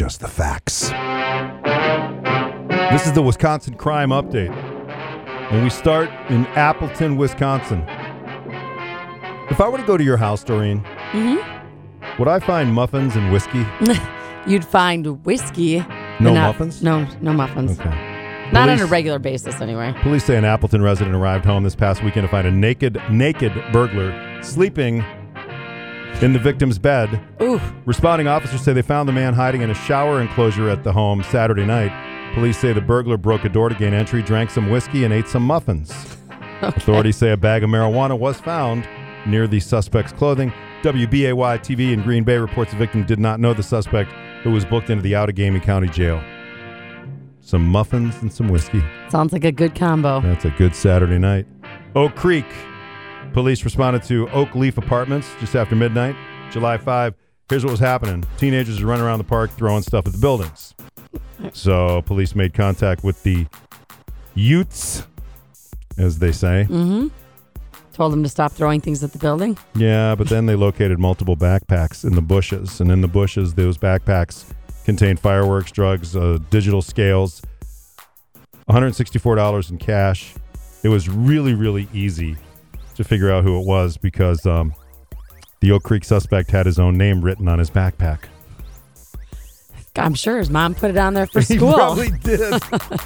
just the facts. This is the Wisconsin Crime Update. And we start in Appleton, Wisconsin. If I were to go to your house, Doreen, would I find muffins and whiskey? You'd find whiskey. No muffins? No muffins. Okay. Not on a regular basis, anyway. Police say an Appleton resident arrived home this past weekend to find a naked burglar sleeping in the victim's bed. Ooh. Responding officers say they found the man hiding in a shower enclosure at the home Saturday night. Police say the burglar broke a door to gain entry, drank some whiskey, and ate some muffins. Okay. Authorities say a bag of marijuana was found near the suspect's clothing. WBAY TV in Green Bay reports the victim did not know the suspect, who was booked into the Outagamie County Jail. Some muffins and some whiskey. Sounds like a good combo. That's a good Saturday night. Oak Creek. Police responded to Oak Leaf Apartments just after midnight, July 5. Here's what was happening. Teenagers were running around the park throwing stuff at the buildings. So police made contact with the Utes, as they say. Told them to stop throwing things at the building. Yeah, but then they located multiple backpacks in the bushes. And in the bushes, those backpacks contained fireworks, drugs, digital scales, $164 in cash. It was really, really easy to figure out who it was because the Oak Creek suspect had his own name written on his backpack. I'm sure his mom put it on there for school. He probably did.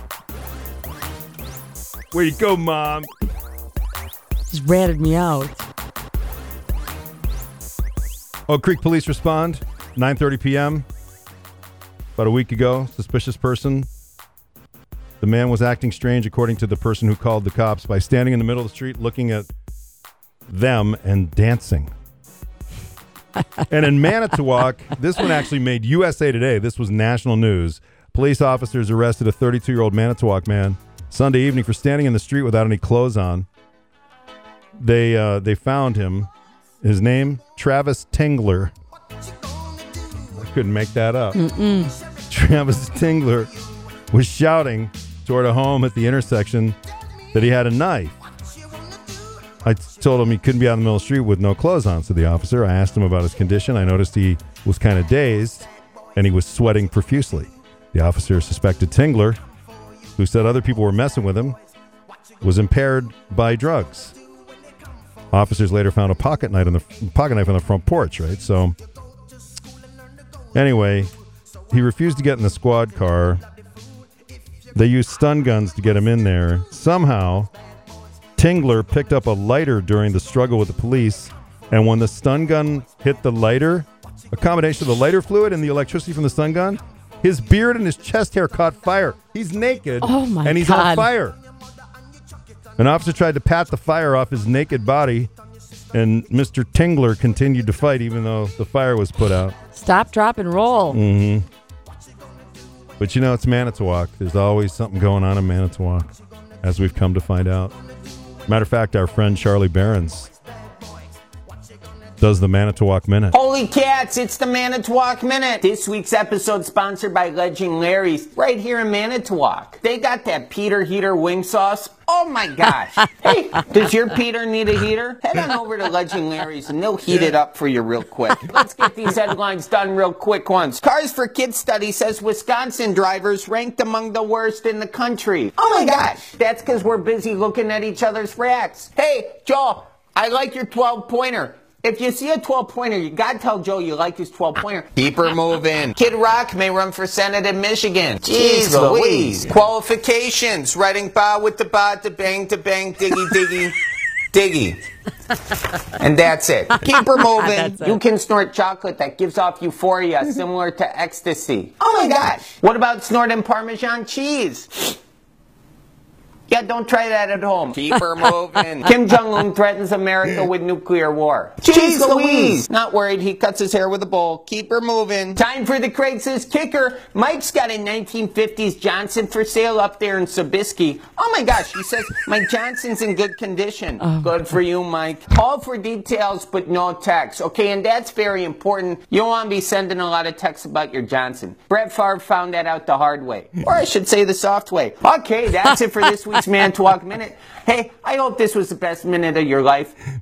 Way to go, Mom. Just ratted me out. Oak Creek police respond, 9:30 p.m. About a week ago, suspicious person. The man was acting strange, according to the person who called the cops, by standing in the middle of the street looking at them and dancing. And in Manitowoc, this one actually made USA Today. This was national news. Police officers arrested a 32-year-old Manitowoc man Sunday evening for standing in the street without any clothes on. They found him. His name, Travis Tingler. I couldn't make that up. Travis Tingler was shouting toward a home at the intersection that he had a knife. I told him he couldn't be out in the middle of the street with no clothes on, said the officer. I asked him about his condition. I noticed he was kind of dazed, and he was sweating profusely. The officer suspected Tingler, who said other people were messing with him, was impaired by drugs. Officers later found a pocket knife on the front porch, right? So, anyway, he refused to get in the squad car. They used stun guns to get him in there. Somehow, Tingler picked up a lighter during the struggle with the police, and when the stun gun hit the lighter, a combination of the lighter fluid and the electricity from the stun gun, his beard and his chest hair caught fire. He's naked, and he's on fire. An officer tried to pat the fire off his naked body, and Mr. Tingler continued to fight even though the fire was put out. Stop, drop, and roll. But it's Manitowoc. There's always something going on in Manitowoc, as we've come to find out. Matter of fact, our friend Charlie Behrens does the Manitowoc Minute. Holy cats, it's the Manitowoc Minute. This week's episode sponsored by Legend Larry's right here in Manitowoc. They got that Peter Heater wing sauce. Oh my gosh. Hey, does your Peter need a heater? Head on over to Legend Larry's and they'll heat it up for you real quick. Let's get these headlines done real quick ones. Cars for Kids study says Wisconsin drivers ranked among the worst in the country. Oh my gosh. That's because we're busy looking at each other's racks. Hey, Joel, I like your 12-pointer. If you see a 12-pointer, you gotta tell Joe you like his 12-pointer. Keep her moving. Kid Rock may run for Senate in Michigan. Jeez Louise. Qualifications. Writing ba with the ba, da bang, diggy, diggy, diggy. And that's it. Keep her moving. You can snort chocolate that gives off euphoria similar to ecstasy. Oh my gosh. What about snorting Parmesan cheese? Yeah, don't try that at home. Keep her moving. Kim Jong-un threatens America with nuclear war. Jeez Louise. Not worried, he cuts his hair with a bowl. Keep her moving. Time for the Craigslist kicker. Mike's got a 1950s Johnson for sale up there in Sobieski. Oh my gosh, he says, my Johnson's in good condition. Good for you, Mike. Call for details, but no text. Okay, and that's very important. You don't want to be sending a lot of texts about your Johnson. Brett Favre found that out the hard way. Or I should say the soft way. Okay, that's it for this week's Manitowoc Minute. Hey, I hope this was the best minute of your life.